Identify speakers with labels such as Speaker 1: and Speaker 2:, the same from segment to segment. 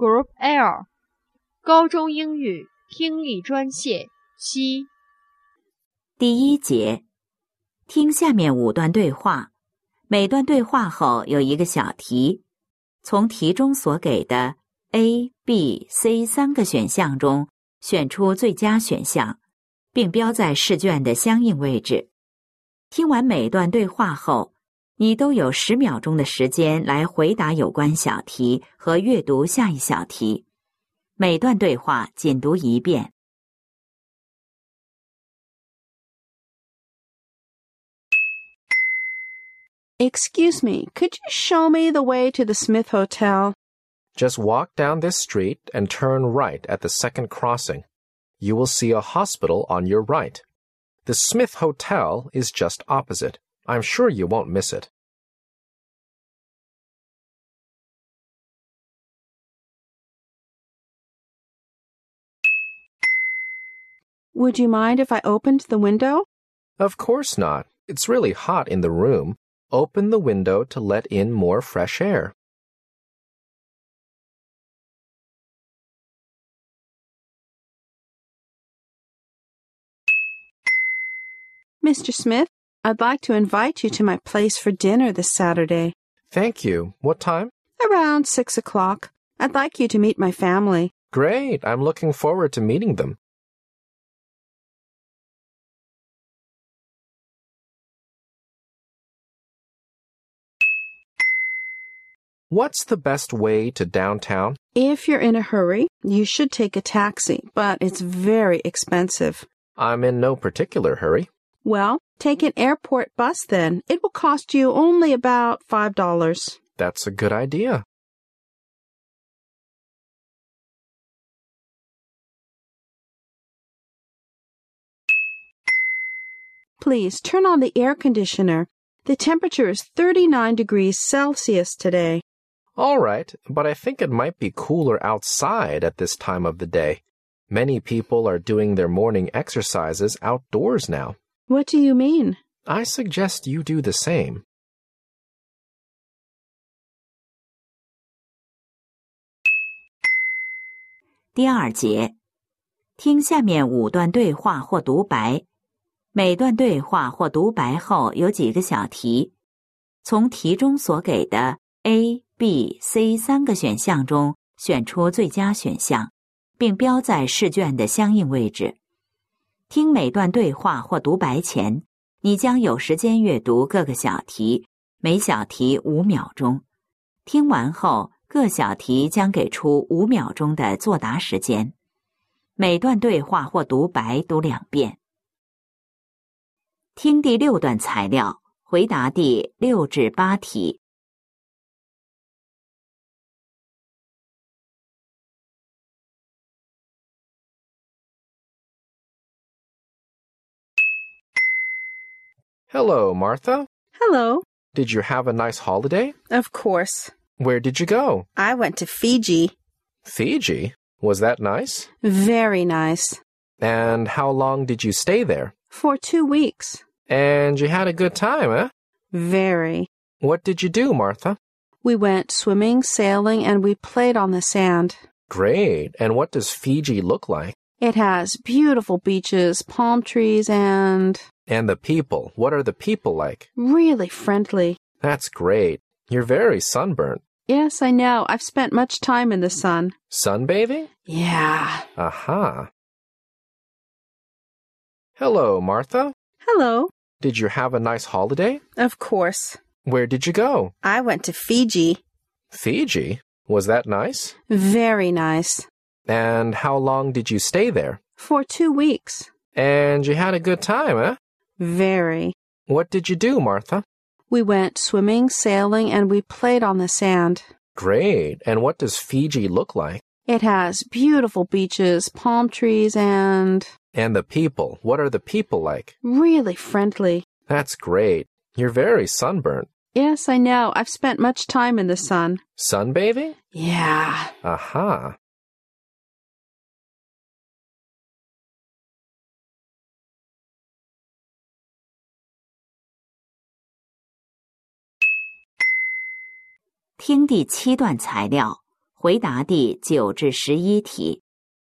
Speaker 1: Group L 高中英语听力专线7。
Speaker 2: 第一节，听下面5段对话，每段对话后有一个小题，从题中所给的 A、B、C 3个选项中选出最佳选项，并标在试卷的相应位置。听完每段对话后，你都有10秒钟的时间来回答有关小题和阅读下一小题。每段对话仅读1遍。
Speaker 3: Excuse me, could you show me the way to the Smith Hotel?
Speaker 4: Just walk down this street and turn right at the second crossing. You will see a hospital on your right. The Smith Hotel is just opposite. I'm sure you won't miss it.
Speaker 3: Would you mind if I opened the window?
Speaker 4: Of course not. It's really hot in the room. Open the window to let in more fresh air.
Speaker 3: Mr. Smith, I'd like to invite you to my place for dinner this Saturday.
Speaker 4: Thank you. What time?
Speaker 3: Around 6 o'clock. I'd like you to meet my family.
Speaker 4: Great. I'm looking forward to meeting them. What's the best way to downtown?
Speaker 3: If you're in a hurry, you should take a taxi, but it's very expensive.
Speaker 4: I'm in no particular hurry.
Speaker 3: Well, take an airport bus then. It will cost you only about $5.
Speaker 4: That's a good idea.
Speaker 3: Please turn on the air conditioner. The temperature is 39 degrees Celsius today.
Speaker 4: All right, but I think it might be cooler outside at this time of the day. Many people are doing their morning exercises outdoors now.
Speaker 3: What do you mean?
Speaker 4: I suggest you do the same.
Speaker 2: 第二节，听下面5段对话或独白。每段对话或独白后有几个小题，从题中所给的 A、B、C 3个选项中选出最佳选项，并标在试卷的相应位置。听每段对话或独白前，你将有时间阅读各个小题，每小题5秒钟。听完后，各小题将给出5秒钟的作答时间。每段对话或独白读2遍。听第6段材料，回答第6至8题。
Speaker 4: Hello, Martha.
Speaker 3: Hello.
Speaker 4: Did you have a nice holiday?
Speaker 3: Of course.
Speaker 4: Where did you go?
Speaker 3: I went to Fiji.
Speaker 4: Fiji? Was that nice?
Speaker 3: Very nice.
Speaker 4: And how long did you stay there?
Speaker 3: For 2 weeks.
Speaker 4: And you had a good time, eh?
Speaker 3: Very.
Speaker 4: What did you do, Martha?
Speaker 3: We went swimming, sailing, and we played on the sand.
Speaker 4: Great. And what does Fiji look like?
Speaker 3: It has beautiful beaches, palm trees, and...
Speaker 4: And the people. What are the people like?
Speaker 3: really friendly.
Speaker 4: That's great. You're very sunburnt.
Speaker 3: Yes, I know. I've spent much time in the sun.
Speaker 4: Sunbathing?
Speaker 3: Yeah.
Speaker 4: Aha. Hello, Martha.
Speaker 3: Hello.
Speaker 4: Did you have a nice holiday?
Speaker 3: Of course.
Speaker 4: Where did you go?
Speaker 3: I went to Fiji.
Speaker 4: Fiji? Was that nice?
Speaker 3: Very nice.
Speaker 4: And how long did you stay there?
Speaker 3: For 2 weeks.
Speaker 4: And you had a good time, eh?
Speaker 3: Very.
Speaker 4: What did you do, Martha?
Speaker 3: We went swimming, sailing, and we played on the sand.
Speaker 4: Great. And what does Fiji look like?
Speaker 3: It has beautiful beaches, palm trees, and...
Speaker 4: And the people. What are the people like?
Speaker 3: really friendly.
Speaker 4: That's great. You're very sunburnt.
Speaker 3: Yes, I know. I've spent much time in the sun.
Speaker 4: Sunbathing?
Speaker 3: Yeah.
Speaker 4: Aha.
Speaker 2: 听第7段材料， 回答第9至11题。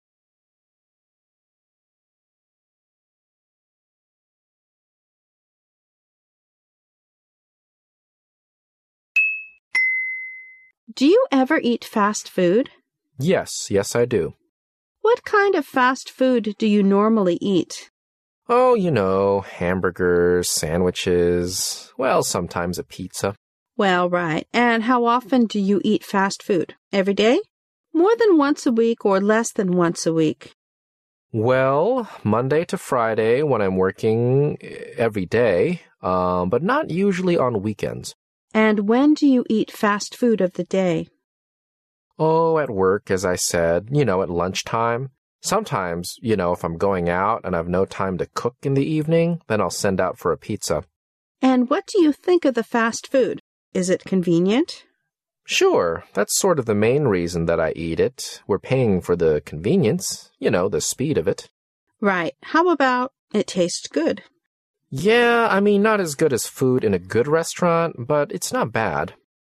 Speaker 3: Do you ever eat fast food?
Speaker 4: Yes, I do.
Speaker 3: What kind of fast food do you normally eat?
Speaker 4: Oh, hamburgers, sandwiches, well, sometimes a pizza.
Speaker 3: Well, right. And how often do you eat fast food? Every day? More than once a week or less than once a week?
Speaker 4: Well, Monday to Friday when I'm working every day, but not usually on weekends.
Speaker 3: And when do you eat fast food of the day?
Speaker 4: Oh, at work, as I said, at lunchtime. Sometimes, if I'm going out and I've no time to cook in the evening, then I'll send out for a pizza.
Speaker 3: And what do you think of the fast food? Is it convenient?
Speaker 4: Sure, that's sort of the main reason that I eat it. We're paying for the convenience, the speed of it.
Speaker 3: Right. How about it tastes good?
Speaker 4: Yeah, not as good as food in a good restaurant, but it's not bad.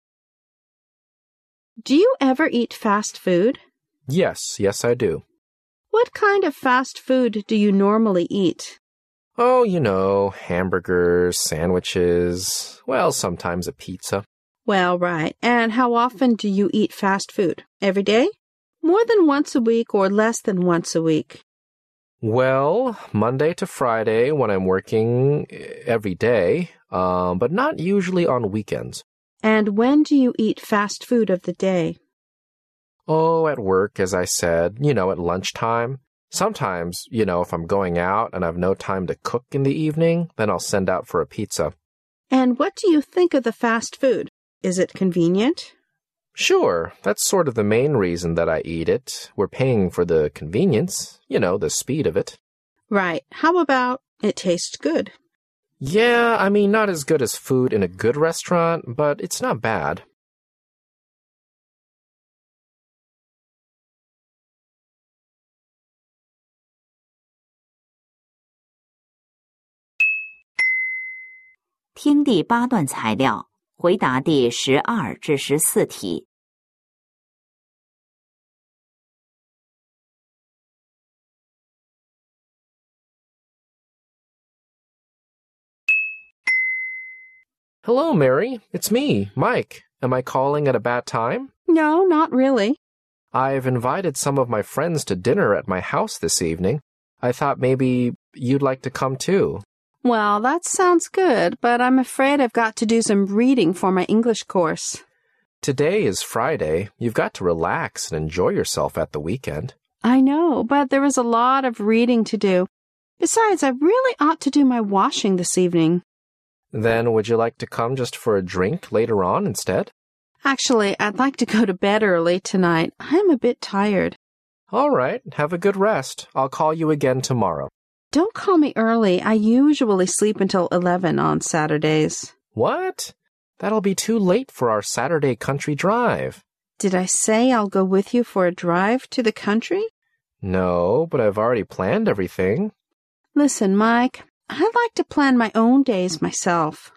Speaker 3: Do you ever eat fast food?
Speaker 4: Yes, I do.
Speaker 3: What kind of fast food do you normally eat?
Speaker 4: Oh, hamburgers, sandwiches, well, sometimes a pizza.
Speaker 3: Well, right. And how often do you eat fast food? Every day? More than once a week or less than once a week?
Speaker 4: Well, Monday to Friday when I'm working every day, but not usually on weekends.
Speaker 3: And when do you eat fast food of the day?
Speaker 4: Oh, at work, as I said, at lunchtime. Sometimes, if I'm going out and I've no time to cook in the evening, then I'll send out for a pizza.
Speaker 3: And what do you think of the fast food? Is it convenient?
Speaker 4: Sure, that's sort of the main reason that I eat it. We're paying for the convenience, the speed of it.
Speaker 3: Right. How about it tastes good?
Speaker 4: Yeah, not as good as food in a good restaurant, but it's not bad.
Speaker 2: 《听第8段材料，回答第12至14题。
Speaker 4: Hello, Mary. It's me, Mike. Am I calling at a bad time?
Speaker 3: No, not really.
Speaker 4: I've invited some of my friends to dinner at my house this evening. I thought maybe you'd like to come too.
Speaker 3: Well, that sounds good, but I'm afraid I've got to do some reading for my English course.
Speaker 4: Today is Friday. You've got to relax and enjoy yourself at the weekend.
Speaker 3: I know, but there is a lot of reading to do. Besides, I really ought to do my washing this evening.
Speaker 4: Then would you like to come just for a drink later on instead?
Speaker 3: Actually, I'd like to go to bed early tonight. I'm a bit tired.
Speaker 4: All right, have a good rest. I'll call you again tomorrow.
Speaker 3: Don't call me early. I usually sleep until 11 on Saturdays.
Speaker 4: What? That'll be too late for our Saturday country drive.
Speaker 3: Did I say I'll go with you for a drive to the country?
Speaker 4: No, but I've already planned everything.
Speaker 3: Listen, Mike, I like to plan my own days myself.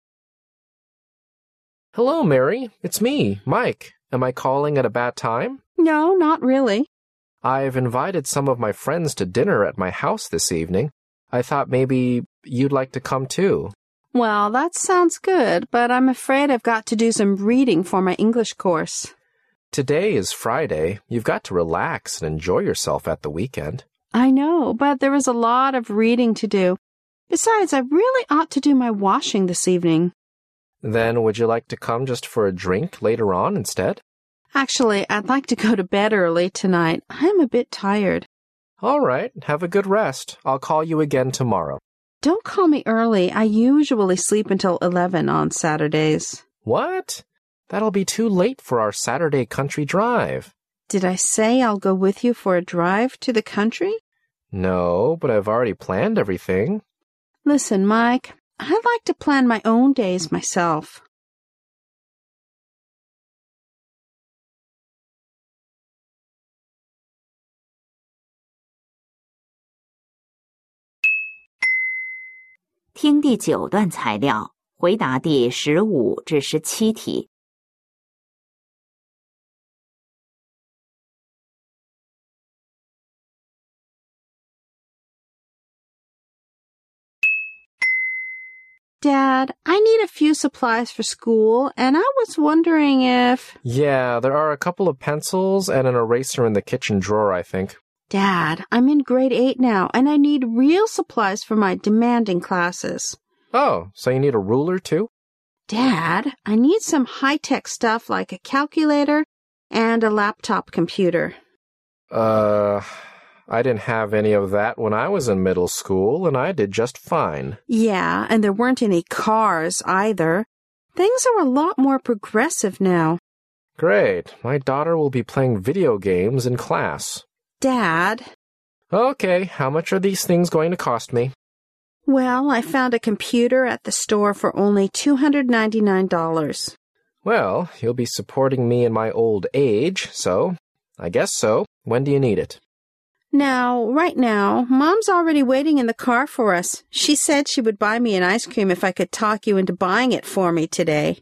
Speaker 4: Hello, Mary. It's me, Mike. Am I calling at a bad time?
Speaker 3: No, not really.
Speaker 4: I've invited some of my friends to dinner at my house this evening. I thought maybe you'd like to come too.
Speaker 3: Well, that sounds good, but I'm afraid I've got to do some reading for my English course.
Speaker 4: Today is Friday. You've got to relax and enjoy yourself at the weekend.
Speaker 3: I know, but there is a lot of reading to do. Besides, I really ought to do my washing this evening.
Speaker 4: Then would you like to come just for a drink later on instead?
Speaker 3: Actually, I'd like to go to bed early tonight. I'm a bit tired.
Speaker 4: All right, have a good rest. I'll call you again tomorrow.
Speaker 3: Don't call me early. I usually sleep until 11 on Saturdays.
Speaker 4: What? That'll be too late for our Saturday country drive.
Speaker 3: Did I say I'll go with you for a drive to the country?
Speaker 4: No, but I've already planned everything.
Speaker 3: Listen, Mike, I like to plan my own days myself.
Speaker 2: 《听第9段材料，回答第15至17题。
Speaker 3: Dad, I need a few supplies for school, and I was wondering if...
Speaker 4: Yeah, there are a couple of pencils and an eraser in the kitchen drawer, I think.
Speaker 3: Dad, I'm in grade 8 now, and I need real supplies for my demanding classes.
Speaker 4: Oh, so you need a ruler too?
Speaker 3: Dad, I need some high-tech stuff like a calculator and a laptop computer.
Speaker 4: I didn't have any of that when I was in middle school, and I did just fine.
Speaker 3: Yeah, and there weren't any cars either. Things are a lot more progressive now.
Speaker 4: Great. My daughter will be playing video games in class.
Speaker 3: Dad.
Speaker 4: Okay, how much are these things going to cost me?
Speaker 3: Well, I found a computer at the store for only $299.
Speaker 4: Well, you'll be supporting me in my old age, so I guess so. When do you need it?
Speaker 3: Now, right now, Mom's already waiting in the car for us. She said she would buy me an ice cream if I could talk you into buying it for me today.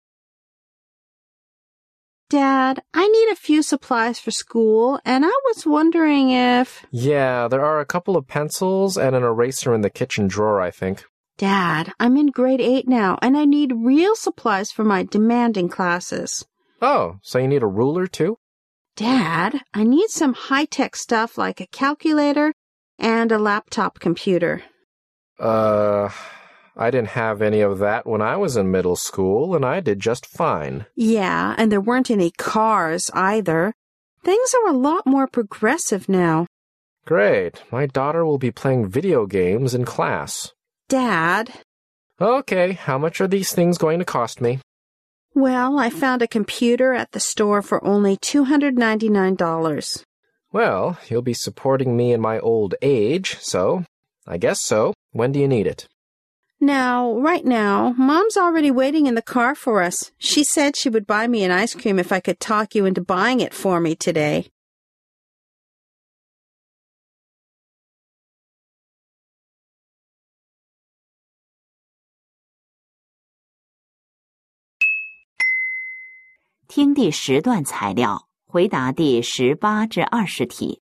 Speaker 3: Dad, I need a few supplies for school, and I was wondering if...
Speaker 4: Yeah, there are a couple of pencils and an eraser in the kitchen drawer, I think.
Speaker 3: Dad, I'm in grade 8 now, and I need real supplies for my demanding classes.
Speaker 4: Oh, so you need a ruler too?
Speaker 3: Dad, I need some high-tech stuff like a calculator and a laptop computer.
Speaker 4: I didn't have any of that when I was in middle school, and I did just fine.
Speaker 3: Yeah, and there weren't any cars either. Things are a lot more progressive now.
Speaker 4: Great. My daughter will be playing video games in class.
Speaker 3: Dad.
Speaker 4: Okay, how much are these things going to cost me?
Speaker 3: Well, I found a computer at the store for only $299.
Speaker 4: Well, you'll be supporting me in my old age, so I guess so. When do you need it?
Speaker 3: Now, right now, Mom's already waiting in the car for us. She said she would buy me an ice cream if I could talk you into buying it for me today.
Speaker 2: 听第10段材料，回答第18至20题。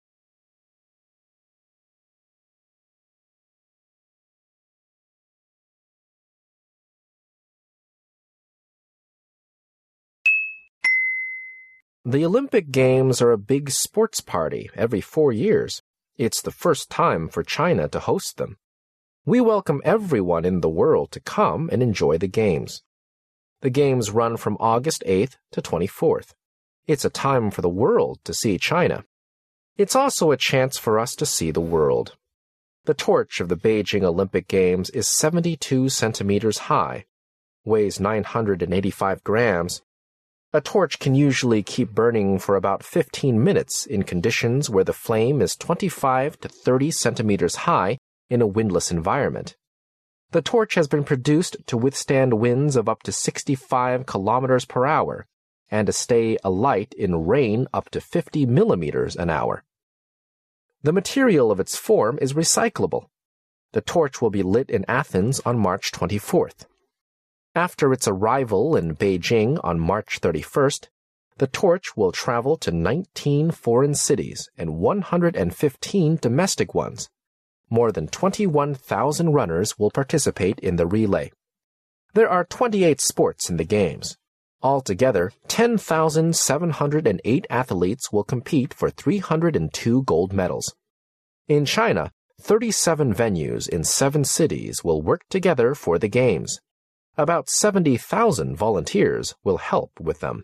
Speaker 4: The Olympic Games are a big sports party every 4 years. It's the first time for China to host them. We welcome everyone in the world to come and enjoy the Games. The Games run from August 8th to 24th. It's a time for the world to see China. It's also a chance for us to see the world. The torch of the Beijing Olympic Games is 72 centimeters high, weighs 985 grams. A torch can usually keep burning for about 15 minutes in conditions where the flame is 25 to 30 centimeters high in a windless environment. The torch has been produced to withstand winds of up to 65 kilometers per hour and to stay alight in rain up to 50 millimeters an hour. The material of its form is recyclable. The torch will be lit in Athens on March 24th. After its arrival in Beijing on March 31st, the torch will travel to 19 foreign cities and 115 domestic ones. More than 21,000 runners will participate in the relay. There are 28 sports in the Games. Altogether, 10,708 athletes will compete for 302 gold medals. In China, 37 venues in 7 cities will work together for the Games. About 70,000 volunteers will help with them.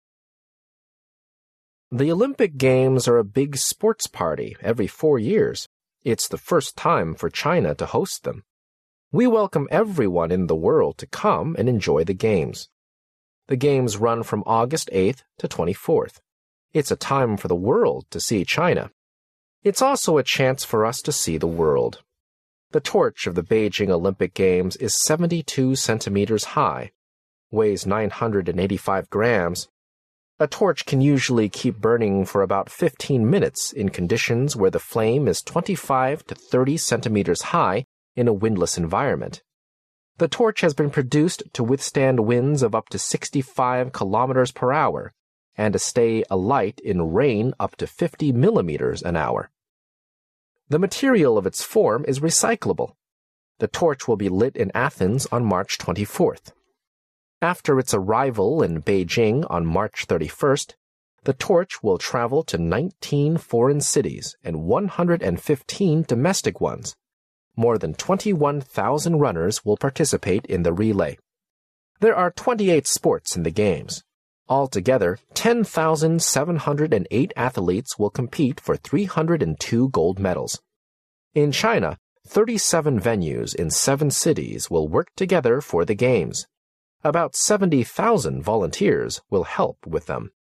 Speaker 4: The Olympic Games are a big sports party every 4 years. It's the first time for China to host them. We welcome everyone in the world to come and enjoy the Games. The Games run from August 8th to 24th. It's a time for the world to see China. It's also a chance for us to see the world. The torch of the Beijing Olympic Games is 72 centimeters high, weighs 985 grams. A torch can usually keep burning for about 15 minutes in conditions where the flame is 25 to 30 centimeters high in a windless environment. The torch has been produced to withstand winds of up to 65 kilometers per hour and to stay alight in rain up to 50 millimeters an hour. The material of its form is recyclable. The torch will be lit in Athens on March 24th. After its arrival in Beijing on March 31st, the torch will travel to 19 foreign cities and 115 domestic ones. More than 21,000 runners will participate in the relay. There are 28 sports in the games. Altogether, 10,708 athletes will compete for 302 gold medals. In China, 37 venues in 7 cities will work together for the games. About 70,000 volunteers will help with them.